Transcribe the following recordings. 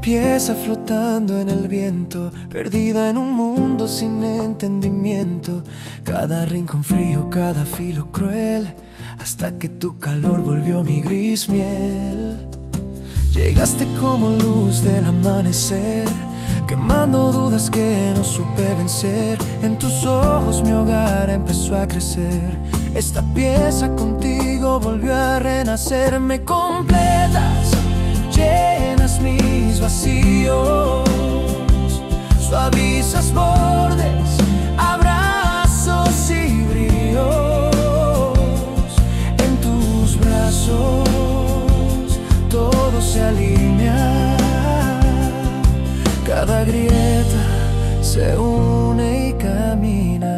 pieza flotando en el viento, perdida en un mundo sin entendimiento. Cada rincón frío, cada filo cruel, hasta que tu calor volvió mi gris miel. Llegaste como luz del amanecer, quemando dudas que no supe vencer. En tus ojos mi hogar empezó a crecer. Esta pieza contigo volvió a renacer. Me completas, llenas mis vacíos, suavizas bordes, abrazos y bríos. En tus brazos todo se alinea, cada grieta se une y camina.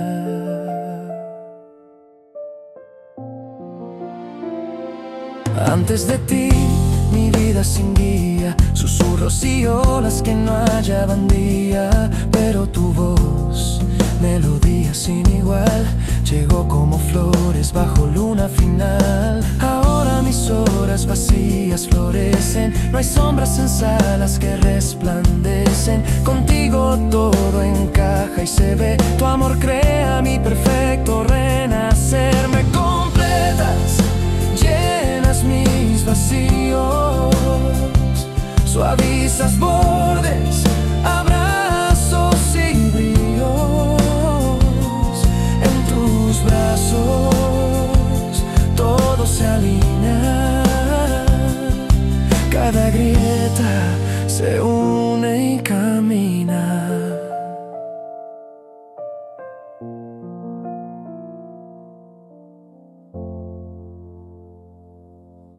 Antes de ti, mi vida sin guía, susurros y olas que no hallaban día. Pero tu voz, melodía sin igual, llegó como flores bajo luna final. Ahora mis horas vacías florecen, no hay sombras en salas que resplandecen. Contigo todo encaja y se ve, tu amor crea mi perfecto renacer. Me completas, llenas mis vacíos, suavizas bordes,